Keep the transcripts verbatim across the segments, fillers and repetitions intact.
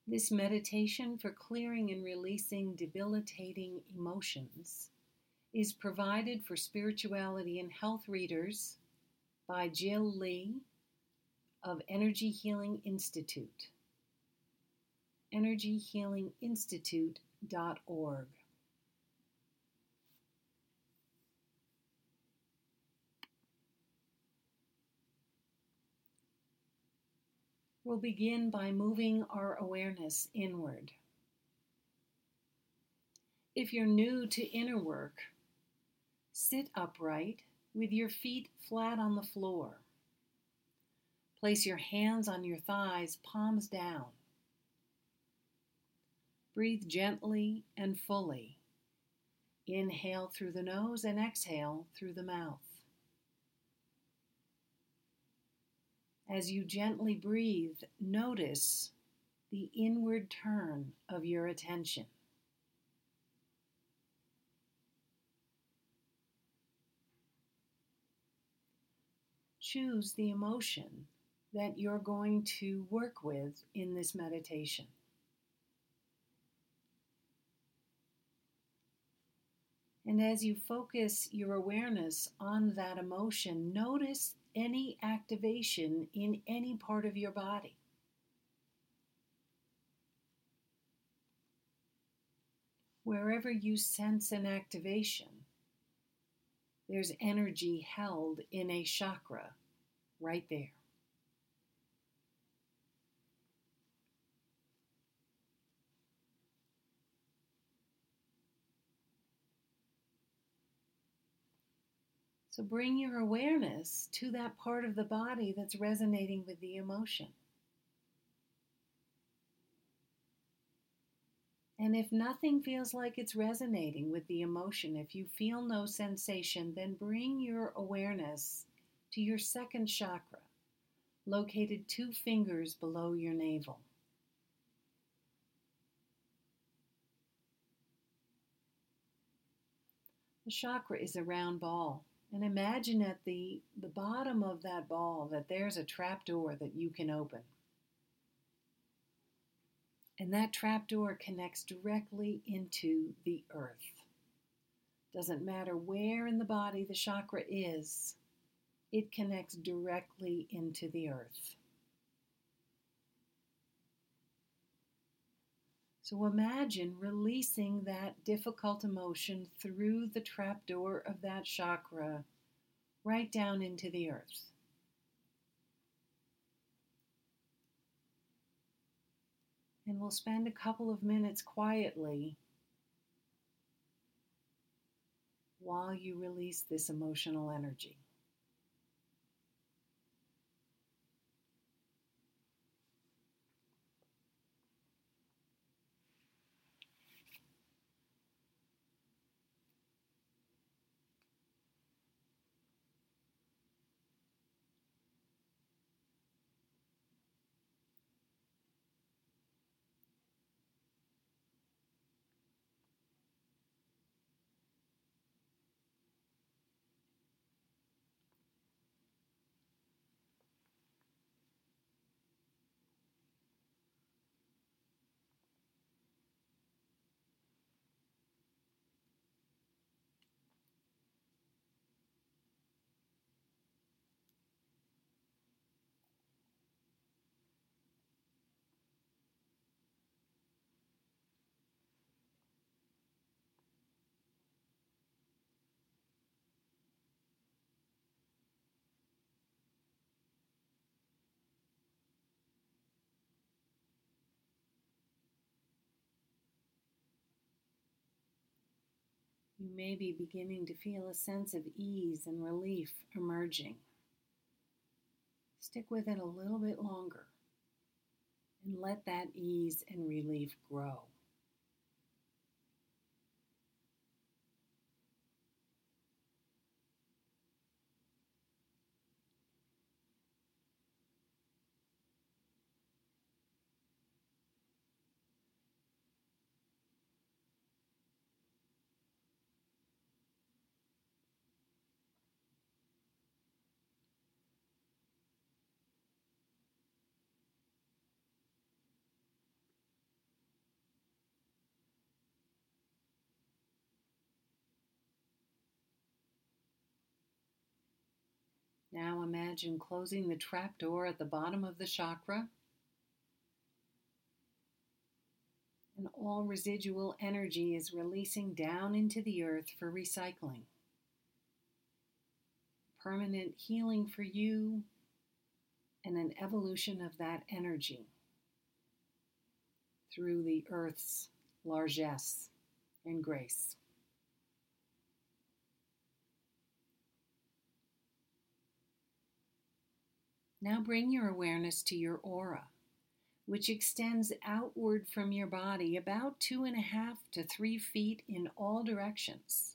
This meditation for clearing and releasing debilitating emotions is provided for spirituality and health readers by Jill Lee of Energy Healing Institute, energy healing institute dot org. We'll begin by moving our awareness inward. If you're new to inner work, sit upright with your feet flat on the floor. Place your hands on your thighs, palms down. Breathe gently and fully. Inhale through the nose and exhale through the mouth. As you gently breathe, notice the inward turn of your attention. Choose the emotion that you're going to work with in this meditation. And as you focus your awareness on that emotion, notice any activation in any part of your body. Wherever you sense an activation, there's energy held in a chakra right there. So bring your awareness to that part of the body that's resonating with the emotion. And if nothing feels like it's resonating with the emotion, if you feel no sensation, then bring your awareness to your second chakra, located two fingers below your navel. The chakra is a round ball, and imagine at the, the bottom of that ball that there's a trap door that you can open. And that trapdoor connects directly into the earth. Doesn't matter where in the body the chakra is, it connects directly into the earth. So imagine releasing that difficult emotion through the trapdoor of that chakra right down into the earth. And we'll spend a couple of minutes quietly while you release this emotional energy. You may be beginning to feel a sense of ease and relief emerging. Stick with it a little bit longer and let that ease and relief grow. Now imagine closing the trap door at the bottom of the chakra, and all residual energy is releasing down into the earth for recycling. Permanent healing for you and an evolution of that energy through the earth's largesse and grace. Now bring your awareness to your aura, which extends outward from your body about two and a half to three feet in all directions.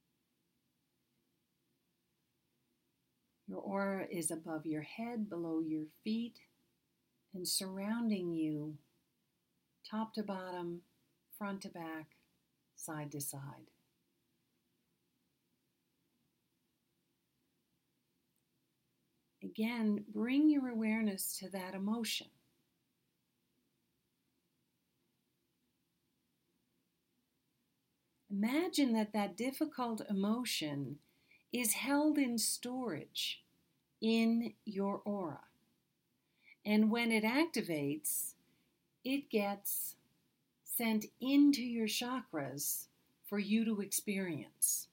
Your aura is above your head, below your feet, and surrounding you, top to bottom, front to back, side to side. Again, bring your awareness to that emotion. Imagine that that difficult emotion is held in storage in your aura. And when it activates, it gets sent into your chakras for you to experience.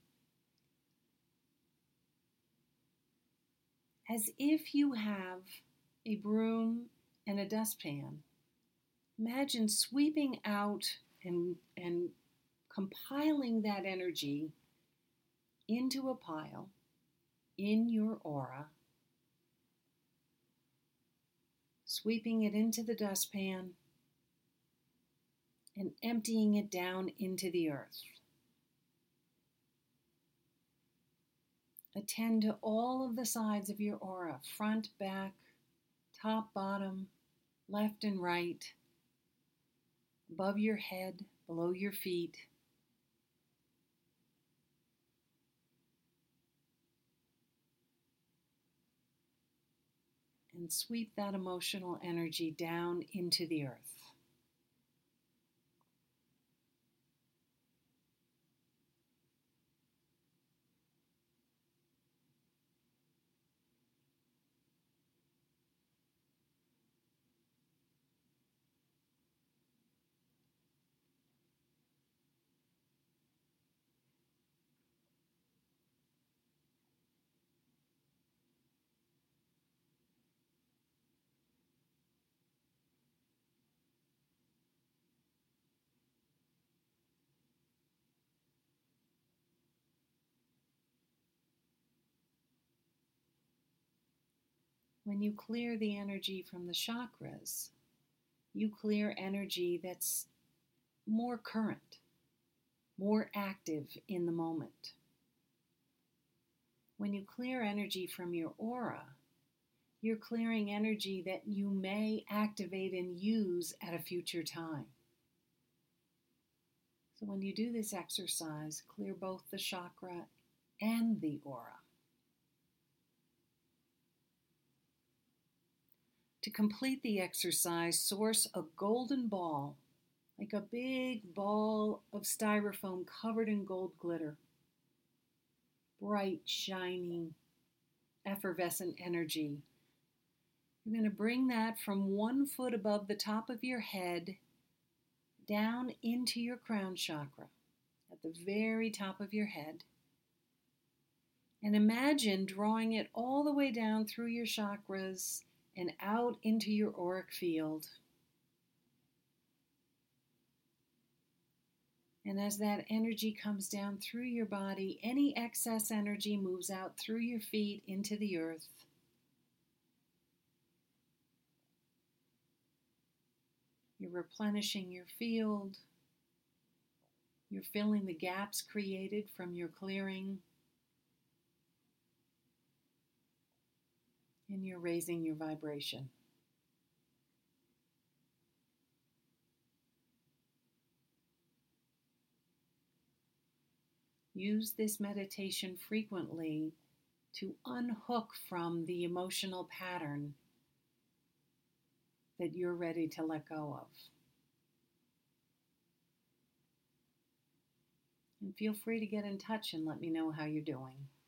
As if you have a broom and a dustpan, imagine sweeping out and, and compiling that energy into a pile in your aura, sweeping it into the dustpan and emptying it down into the earth. Attend to all of the sides of your aura, front, back, top, bottom, left and right, above your head, below your feet. And sweep that emotional energy down into the earth. When you clear the energy from the chakras, you clear energy that's more current, more active in the moment. When you clear energy from your aura, you're clearing energy that you may activate and use at a future time. So when you do this exercise, clear both the chakra and the aura. To complete the exercise, source a golden ball, like a big ball of styrofoam covered in gold glitter. Bright, shining, effervescent energy. You're going to bring that from one foot above the top of your head down into your crown chakra, at the very top of your head. And imagine drawing it all the way down through your chakras and out into your auric field. And as that energy comes down through your body, any excess energy moves out through your feet into the earth. You're replenishing your field. You're filling the gaps created from your clearing. And you're raising your vibration. Use this meditation frequently to unhook from the emotional pattern that you're ready to let go of. And feel free to get in touch and let me know how you're doing.